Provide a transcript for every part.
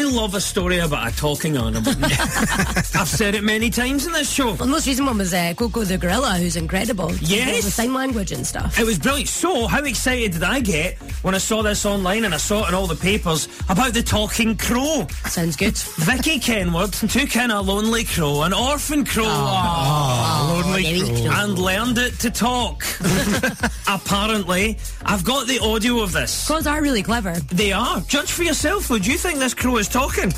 love a story about a talking animal. I've said it many times in this show. Well, the most recent one was Coco the gorilla, who's incredible. Yes. With sign language and stuff. It was brilliant. So, how excited did I get when I saw this online and I saw it in all the papers about the talking crow? Sounds good. Vicky Kenward took in a lonely crow, an orphan crow, lonely crow. and learned it to talk. Apparently, I've got the audio of this. Crows are really clever. They are. Judge for yourself, though. Do you think this crow is talking?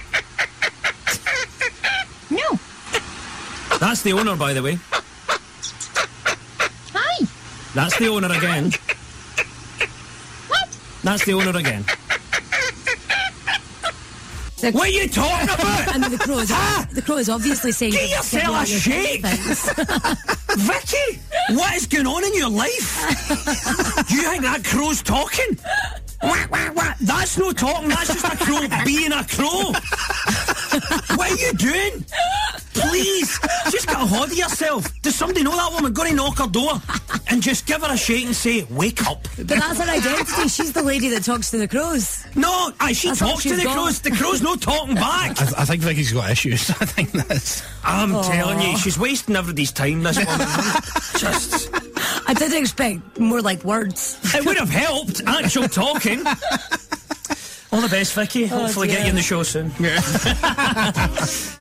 No. That's the owner, by the way. Hi. That's the owner again. What? That's the owner again. What are you talking about? I mean, the crow is obviously saying... Get yourself a shake! Vicky, what is going on in your life? You think that crow's talking? Wah, wah, wah. That's no talking, that's just a crow being a crow. What are you doing? Please, just get a hold of yourself. Does somebody know that woman? Go to knock her door and just give her a shake and say, wake up. But that's her identity. She's the lady that talks to the crows. No, she talks to the crows. The crow's no talking back. I think Vicky's got issues. I think that's... I'm telling you, she's wasting everybody's time, this woman. Just... I did expect more like words. It would have helped, actual talking. All the best, Vicky. Hopefully get you in the show soon.